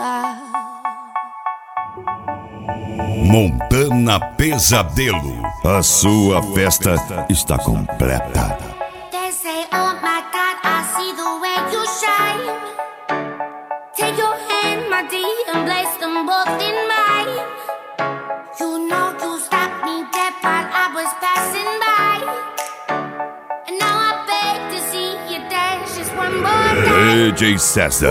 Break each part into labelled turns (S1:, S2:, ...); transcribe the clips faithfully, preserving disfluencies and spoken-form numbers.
S1: Montana Pesadelo. A sua festa está completa.
S2: They say, oh my God, I see the way you shine. Take your hand, my dear, and place them both in mine. You know you stopped me dead while I was passing by. And now I beg to see you dance just one more time.
S1: D J César.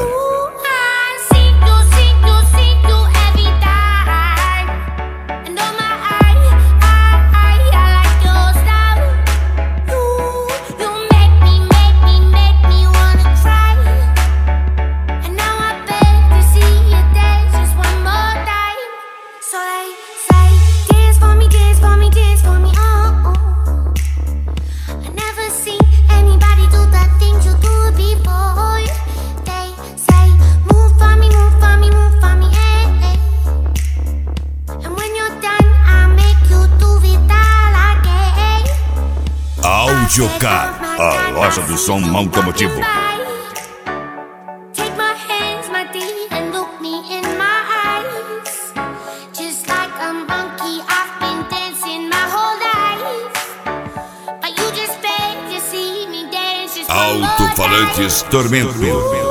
S1: Audiocar, a loja do som automotivo.
S2: Take my hands, my dear, and look me in my eyes. Just like a monkey, I've been dancing my whole life. But you just beg to see me dance just one more time.
S1: Alto-falantes Tormento.